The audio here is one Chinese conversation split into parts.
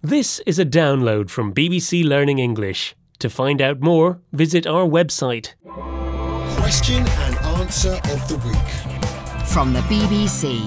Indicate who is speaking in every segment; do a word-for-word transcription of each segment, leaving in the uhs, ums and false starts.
Speaker 1: This is a download from B B C Learning English. To find out more, visit our website.
Speaker 2: Question and answer of the week.
Speaker 3: From the B B C.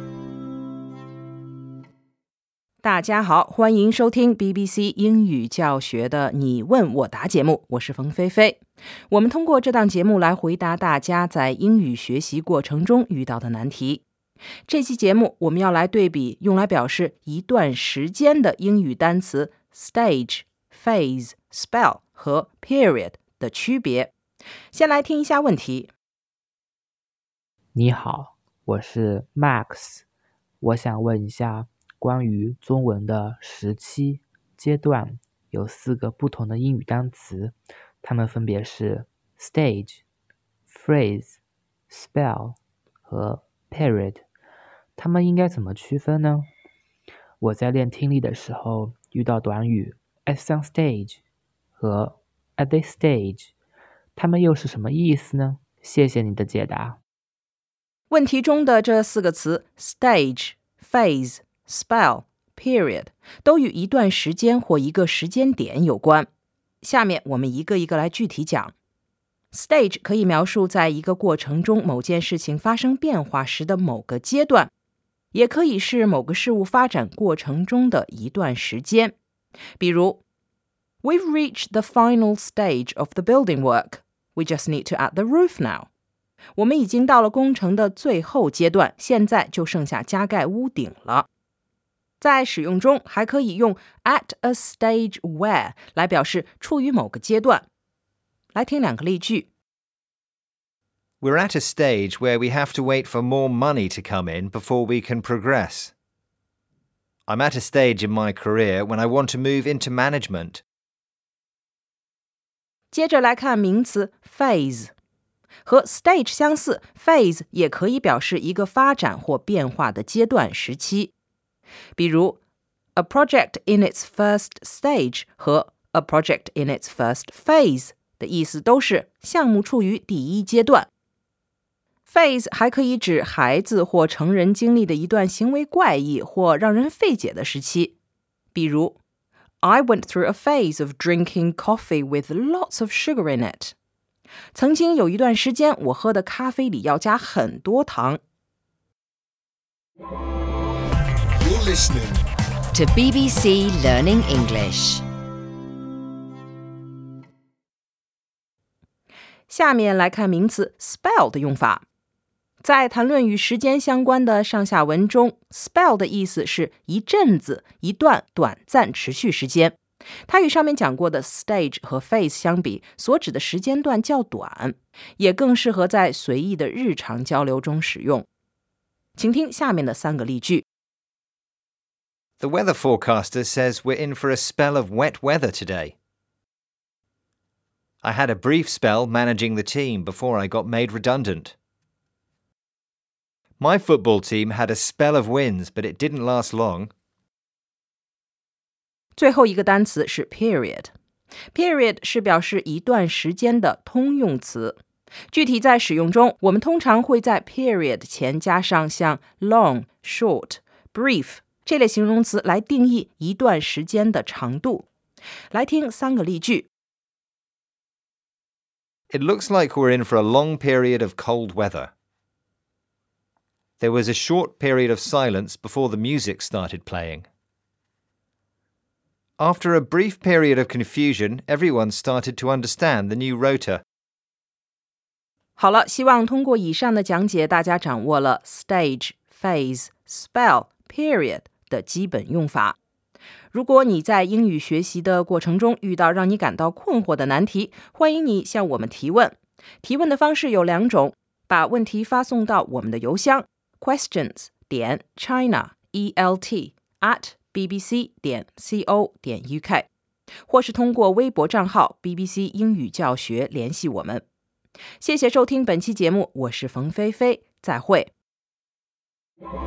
Speaker 4: 大家好，欢迎收听 B B C 英语教学的你问我答节目，我是冯菲菲。我们通过这档节目来回答大家在英语学习过程中遇到的难题。这期节目我们要来对比用来表示一段时间的英语单词 stage, phase, spell 和 period 的区别。先来听一下问题。
Speaker 5: 你好，我是 Max， 我想问一下关于中文的时期、阶段有四个不同的英语单词，它们分别是 stage, phrase, spell 和 period， 它们应该怎么区分呢？我在练听力的时候遇到短语 at some stage 和 at this stage， 它们又是什么意思呢？谢谢你的解答。
Speaker 4: 问题中的这四个词 stage, phase, spell, period 都与一段时间或一个时间点有关。下面我们一个一个来具体讲。Stage 可以描述在一个过程中某件事情发生变化时的某个阶段，也可以是某个事物发展过程中的一段时间。比如 We've reached the final stage of the building work. We just need to add the roof now. 我们已经到了工程的最后阶段，现在就剩下加盖屋顶了。在使用中还可以用 at a stage where 来表示处于某个阶段。来听两个例句。
Speaker 6: We're at a stage where we have to wait for more money to come in before we can progress. I'm at a stage in my career when I want to move into management.
Speaker 4: 接着来看名词 phase。和 stage 相似， phase 也可以表示一个发展或变化的阶段时期。比如 A project in its first stage 和 A project in its first phase 的意思都是项目处于第一阶段。phase 还可以指孩子或成人经历的一段行为怪异或让人费解的时期。比如 I went through a phase of drinking coffee with lots of sugar in it. 曾经有一段时间我喝的咖啡里要加很多糖。
Speaker 2: You're listening
Speaker 3: To B B C Learning English.
Speaker 4: 下面来看名词 spell 的用法。在谈论与时间相关的上下文中， spell 的意思是一阵子、一段短暂持续时间。它与上面讲过的 stage 和 phase 相比，所指的时间段较短，也更适合在随意的日常交流中使用。请听下面的三个例句。
Speaker 6: The weather forecaster says we're in for a spell of wet weather today. I had a brief spell managing the team before I got made redundant. My football team had a spell of wins, but it didn't last long.
Speaker 4: 最后一个单词是 period. Period 是表示一段时间的通用词。具体在使用中，我们通常会在 period 前加上像 long, short, brief 这类形容词来定义一段时间的长度。来听三个例句。
Speaker 6: It looks like we're in for a long period of cold weather. There was a short period of silence before the music started playing. After a brief period of confusion, everyone started to understand the new rota.
Speaker 4: 好了，希望通过以上的讲解，大家掌握了 stage, phase, spell, period 的基本用法。如果你在英语学习的过程中遇到让你感到困惑的难题，欢迎你向我们提问。提问的方式有两种，把问题发送到我们的邮箱 questions 点 china e l t at b b c 点 co 点 u k， 或是通过微博账号 B B C 英语教学联系我们。谢谢收听本期节目，我是冯菲菲，再会。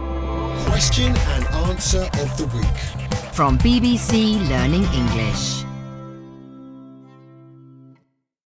Speaker 2: Question and answer of the week.
Speaker 3: From B B C Learning English.